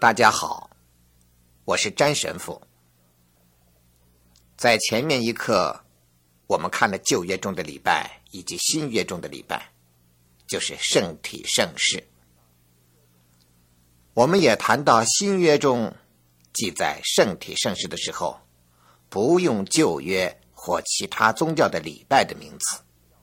大家好，我是詹神父。在前面一课，我们看了旧约中的礼拜以及新约中的礼拜，就是圣体圣事。我们也谈到新约中记载圣体圣事的时候，不用旧约或其他宗教的礼拜的名词，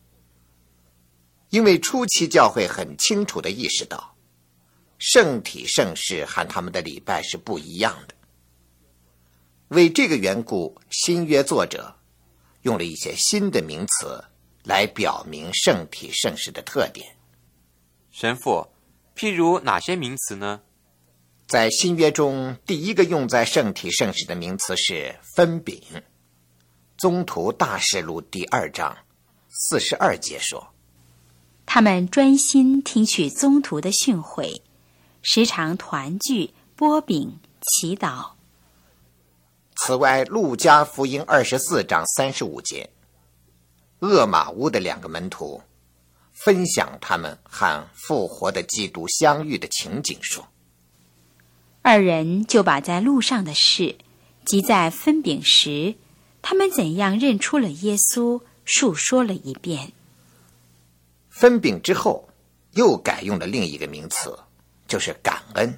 因为初期教会很清楚地意识到圣体圣事和他们的礼拜是不一样的。为这个缘故，新约作者用了一些新的名词来表明圣体圣事的特点。 神父，譬如哪些名词呢？ 在新约中，第一个用在圣体圣事的名词是分饼。宗徒大事录第2章42节说， 他们专心听取宗徒的训诲，时常团聚，擘饼，祈祷。 此外，路加福音24章35节，厄玛乌的2个门徒分享他们和复活的基督相遇的情景说， 二人就把在路上的事，即在分饼时，他们怎样认出了耶稣，述说了一遍。 分饼之后，又改用了另一个名词，就是感恩。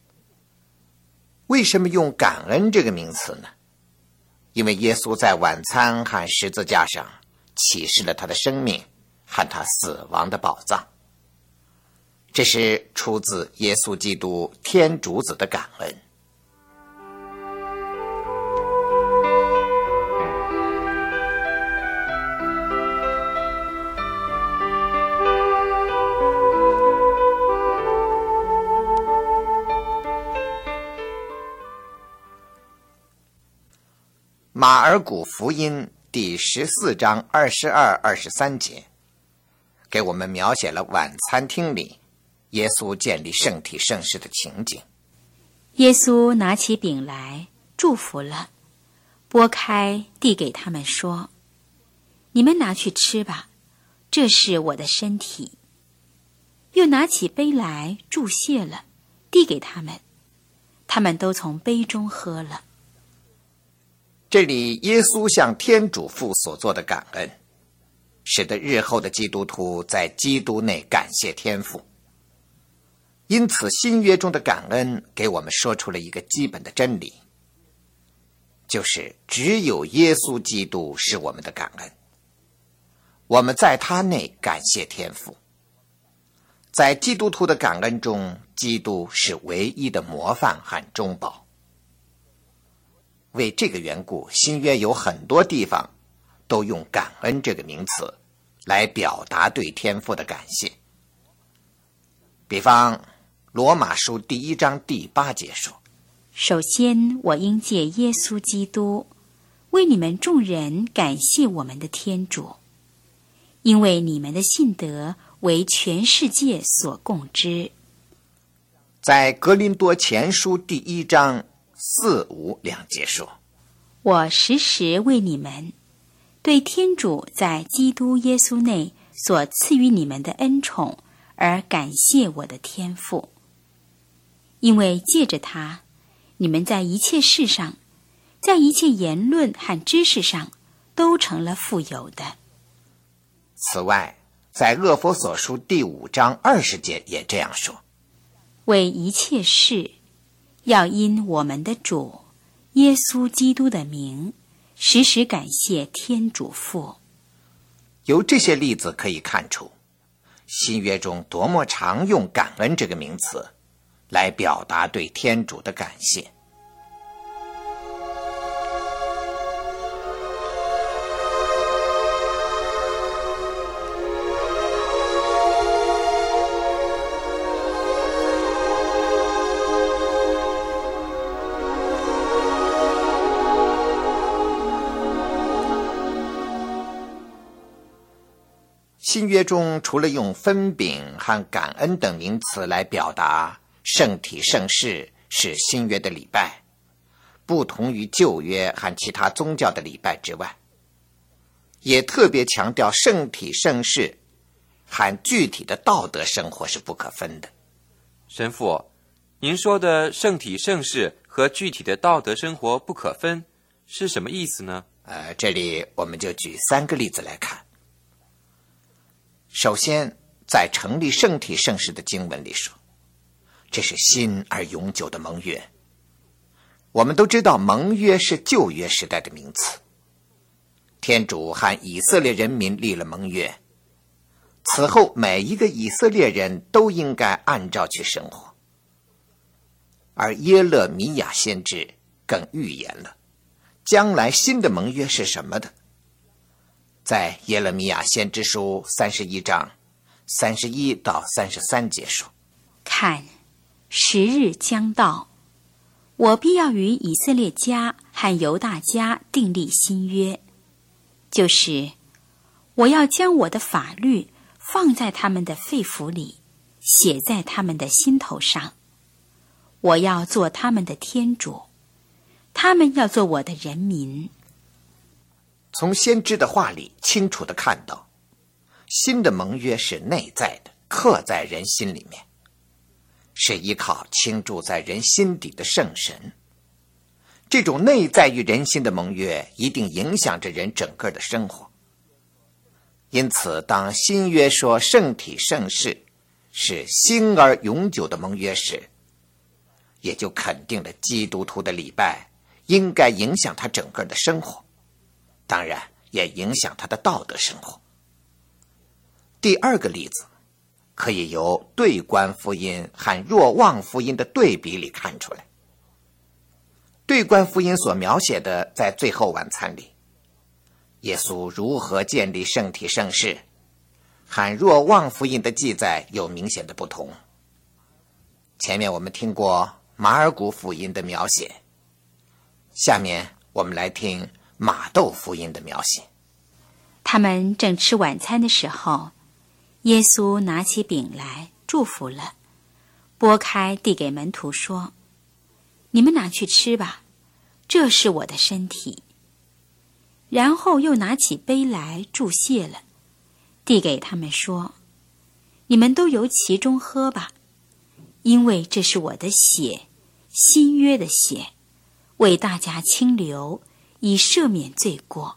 为什么用感恩这个名词呢？因为耶稣在晚餐和十字架上启示了他的生命和他死亡的宝藏。这是出自耶稣基督天主子的感恩。马尔谷福音第14章22、23节，给我们描写了晚餐厅里耶稣建立圣体圣事的情景。 耶稣拿起饼来，祝福了，拨开，递给他们说：“你们拿去吃吧，这是我的身体。”又拿起杯来，祝谢了，递给他们，他们都从杯中喝了。 这里耶稣向天主父所做的感恩，使得日后的基督徒在基督内感谢天父。因此新约中的感恩给我们说出了一个基本的真理，就是只有耶稣基督是我们的感恩，我们在他内感谢天父。在基督徒的感恩中，基督是唯一的模范和中保。为这个缘故，新约有很多地方都用感恩这个名词来表达对天父的感谢。比方罗马书第1章第8节说， 首先我应借耶稣基督为你们众人感谢我们的天主，因为你们的信德为全世界所共知。 在格林多前书第1章4、5两节说， 我时时为你们对天主在基督耶稣内所赐予你们的恩宠而感谢我的天父，因为借着他，你们在一切事上，在一切言论和知识上都成了富有的。 此外，在厄弗所书第5章20节也这样说， 为一切事要因我们的主耶稣基督的名，时时感谢天主父。 由这些例子可以看出，新约中多么常用感恩这个名词来表达对天主的感谢。新约中除了用分饼和感恩等名词来表达圣体圣事是新约的礼拜，不同于旧约和其他宗教的礼拜之外，也特别强调圣体圣事和具体的道德生活是不可分的。 神父， 您说的圣体圣事和具体的道德生活不可分，是什么意思呢？ 这里我们就举3个例子来看。首先，在成立圣体圣事的经文里说，这是新而永久的盟约。我们都知道盟约是旧约时代的名词，天主和以色列人民立了盟约，此后每一个以色列人都应该按照去生活。而耶勒米亚先知更预言了将来新的盟约是什么的。在耶勒米亚先知书31章31到33节说， 看，时日将到，我必要与以色列家和犹大家订立新约，就是我要将我的法律放在他们的肺腑里，写在他们的心头上。我要做他们的天主，他们要做我的人民。 从先知的话里清楚地看到，新的盟约是内在的，刻在人心里面，是依靠倾注在人心底的圣神。这种内在于人心的盟约一定影响着人整个的生活。因此，当新约说圣体圣事是新而永久的盟约时，也就肯定了基督徒的礼拜应该影响他整个的生活，当然也影响他的道德生活。第2个例子可以由对观福音和若望福音的对比里看出来。对观福音所描写的在最后晚餐里，耶稣如何建立圣体圣事，和若望福音的记载有明显的不同。前面我们听过马尔谷福音的描写，下面我们来听马窦福音的描写。 他们正吃晚餐的时候，耶稣拿起饼来祝福了，拨开递给门徒说，你们拿去吃吧，这是我的身体。然后又拿起杯来祝谢了，递给他们说，你们都由其中喝吧，因为这是我的血，新约的血，为大家清流，以赦免罪过。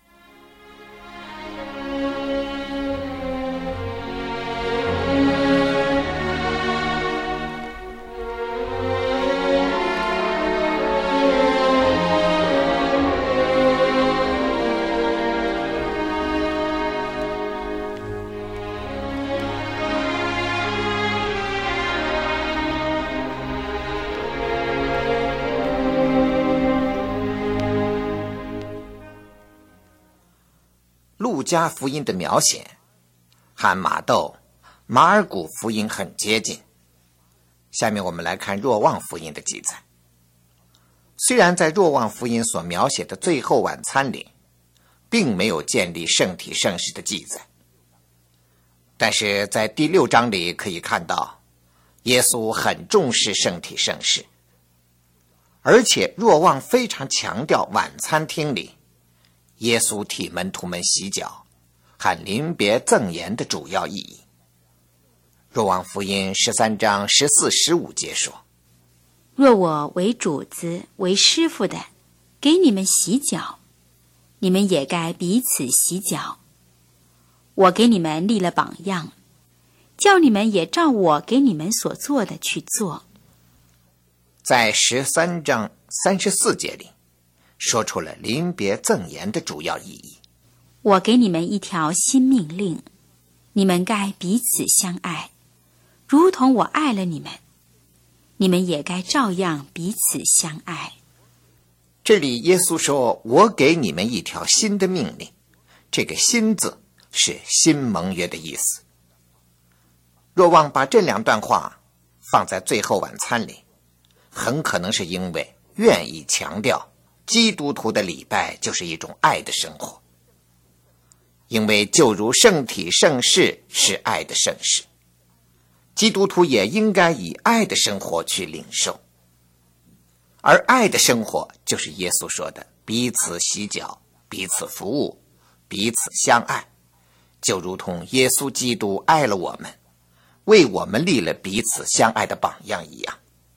路加福音的描写和马窦、马尔谷福音很接近。下面我们来看若望福音的记载。虽然在若望福音所描写的最后晚餐里并没有建立圣体圣事的记载，但是在第6章里可以看到耶稣很重视圣体圣事，而且若望非常强调晚餐厅里耶稣替门徒们洗脚和临别赠言的主要意义。若望福音13章14、15节说， 若我为主子为师傅的给你们洗脚，你们也该彼此洗脚。我给你们立了榜样，叫你们也照我给你们所做的去做。 在13章34节里说出了临别赠言的主要意义。 我给你们一条新命令，你们该彼此相爱，如同我爱了你们，你们也该照样彼此相爱。 这里耶稣说，我给你们一条新的命令，这个新字是新盟约的意思。若望把这2段话放在最后晚餐里，很可能是因为愿意强调基督徒的礼拜就是一种爱的生活，因为就如圣体圣事是爱的圣事，基督徒也应该以爱的生活去领受。而爱的生活就是耶稣说的彼此洗脚、彼此服务、彼此相爱，就如同耶稣基督爱了我们，为我们立了彼此相爱的榜样一样。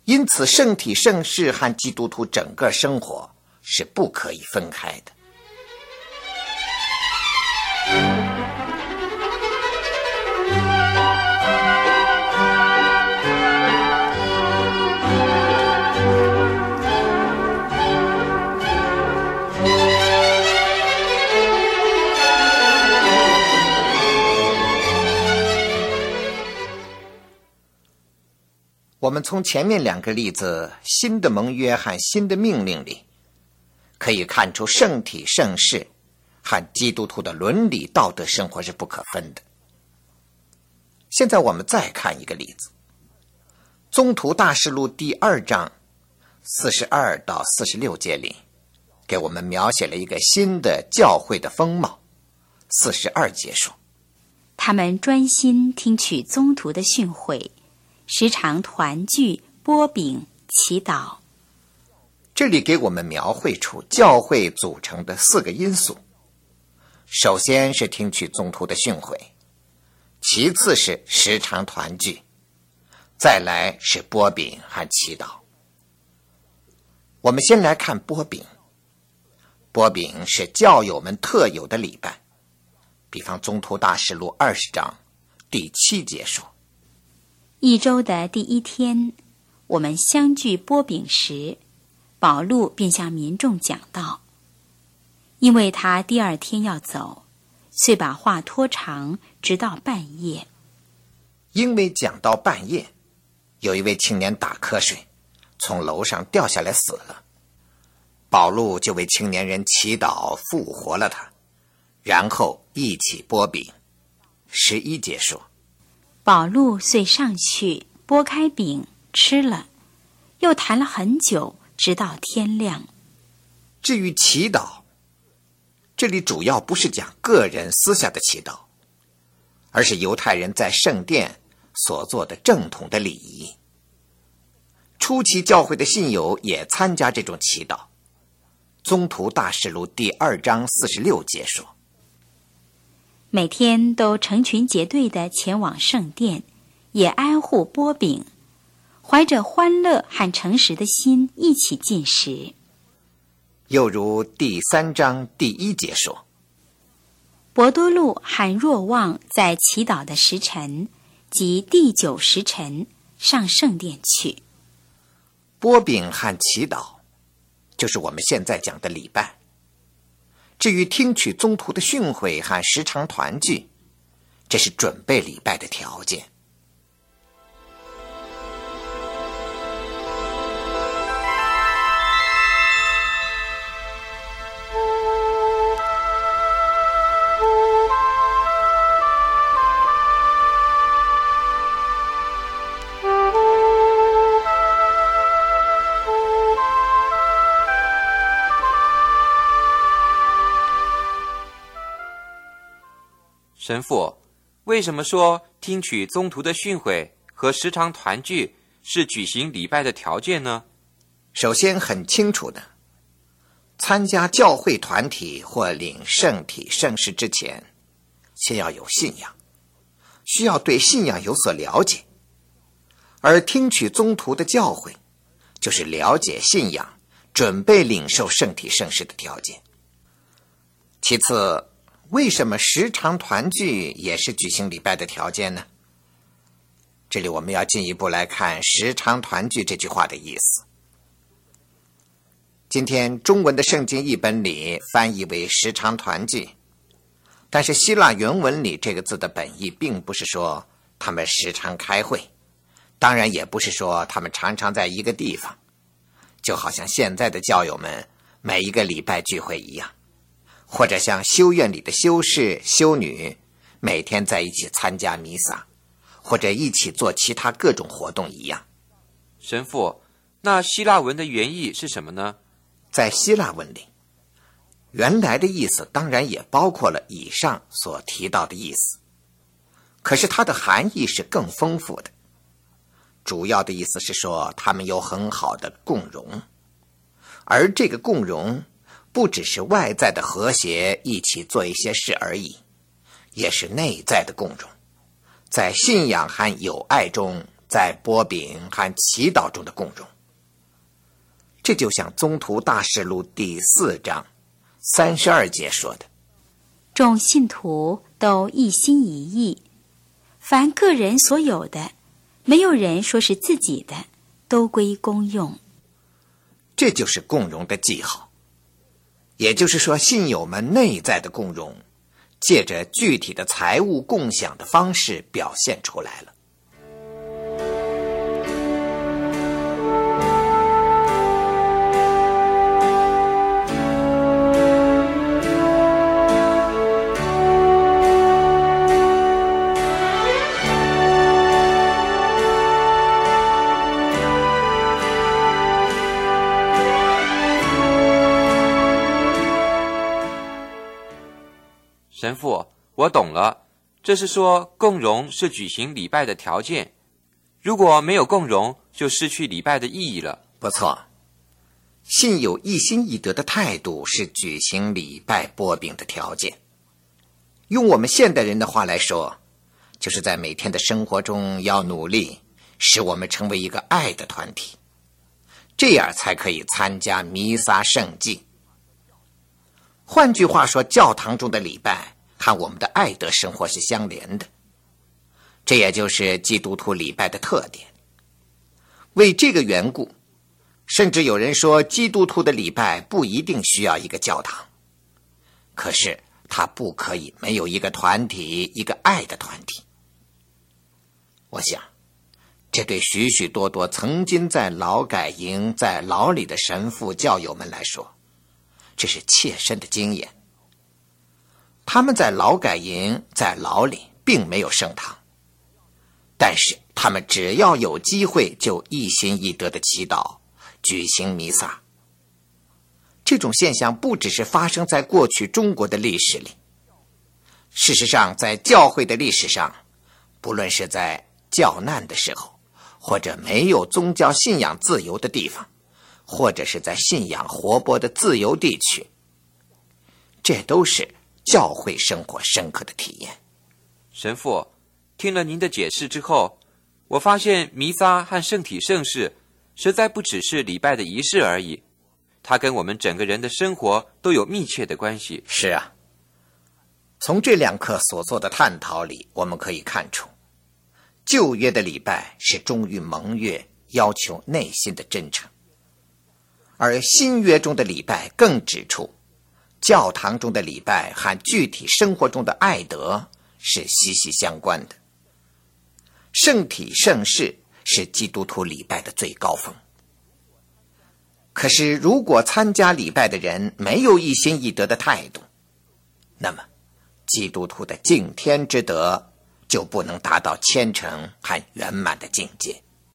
因此圣体圣事和基督徒整个生活是不可以分开的。我们从前面两个例子新的盟约和新的命令里，可以看出圣体圣事和基督徒的伦理道德生活是不可分的。现在我们再看一个例子，宗徒大事录第2章42到46节里，给我们描写了一个新的教会的风貌。42节说， 他们专心听取宗徒的训诲，时常团聚，擘饼，祈祷。 这里给我们描绘出教会组成的4个因素。首先是听取宗徒的训诲，其次是时常团聚，再来是擘饼和祈祷。我们先来看擘饼。擘饼是教友们特有的礼拜，比方宗徒大事录20章第7节说， 1周的第1天，我们相聚擘饼时，保禄便向民众讲道。因为他第2天要走，遂把话拖长，直到半夜。 因为讲到半夜，有一位青年打瞌睡，从楼上掉下来死了。保禄就为青年人祈祷，复活了他，然后一起擘饼。11节说， 保禄遂上去，拨开饼吃了，又谈了很久，直到天亮。 至于祈祷，这里主要不是讲个人私下的祈祷，而是犹太人在圣殿所做的正统的礼仪。初期教会的信友也参加这种祈祷。宗徒大事录第2章46节说， 每天都成群结队地前往圣殿，也挨户擘饼，怀着欢乐和诚实的心一起进食。 又如第3章第1节说， 伯多禄和若望在祈祷的时辰，即第9时辰，上圣殿去。 擘饼和祈祷就是我们现在讲的礼拜。至于听取宗徒的训诲和时常团聚，这是准备礼拜的条件。 神父，为什么说听取宗徒的训诲和时常团聚是举行礼拜的条件呢？ 首先很清楚的，参加教会团体或领圣体圣事之前，先要有信仰，需要对信仰有所了解。而听取宗徒的教诲，就是了解信仰，准备领受圣体圣事的条件。其次，为什么时常团聚也是举行礼拜的条件呢？这里我们要进一步来看时常团聚这句话的意思。今天中文的圣经译本里翻译为时常团聚，但是希腊原文里这个字的本意并不是说他们时常开会，当然也不是说他们常常在一个地方，就好像现在的教友们每一个礼拜聚会一样，或者像修院里的修士修女每天在一起参加弥撒，或者一起做其他各种活动一样。 神父，那希腊文的原意是什么呢？ 在希腊文里，原来的意思当然也包括了以上所提到的意思，可是它的含义是更丰富的。主要的意思是说他们有很好的共融，而这个共融不只是外在的和谐，一起做一些事而已，也是内在的共融，在信仰和友爱中在擘饼和祈祷中的共融。这就像宗徒大事录第4章32节说的， 众信徒都一心一意，凡个人所有的，没有人说是自己的，都归公用。 这就是共融的记号，也就是说信友们内在的共融借着具体的财物共享的方式表现出来了。 神父，我懂了，这是说共融是举行礼拜的条件，如果没有共融，就失去礼拜的意义了。 不错，信友一心一德的态度是举行礼拜擘饼的条件。用我们现代人的话来说，就是在每天的生活中要努力使我们成为一个爱的团体，这样才可以参加弥撒圣祭。换句话说，教堂中的礼拜和我们的爱德生活是相连的，这也就是基督徒礼拜的特点。为这个缘故，甚至有人说基督徒的礼拜不一定需要一个教堂，可是它不可以没有一个团体，一个爱的团体。我想这对许许多多曾经在劳改营在牢里的神父教友们来说，这是切身的经验。他们在劳改营在牢里并没有圣堂，但是他们只要有机会就一心一德的祈祷，举行弥撒。这种现象不只是发生在过去中国的历史里，事实上在教会的历史上，不论是在教难的时候，或者没有宗教信仰自由的地方，或者是在信仰活泼的自由地区，这都是教会生活深刻的体验。 神父，听了您的解释之后，我发现弥撒和圣体圣事实在不只是礼拜的仪式而已，它跟我们整个人的生活都有密切的关系。 是啊，从这2课所做的探讨里，我们可以看出，旧约的礼拜是忠于盟约，要求内心的真诚，而新约中的礼拜更指出，教堂中的礼拜和具体生活中的爱德是息息相关的。圣体圣事是基督徒礼拜的最高峰。可是如果参加礼拜的人没有一心一德的态度，那么基督徒的敬天之德就不能达到虔诚和圆满的境界。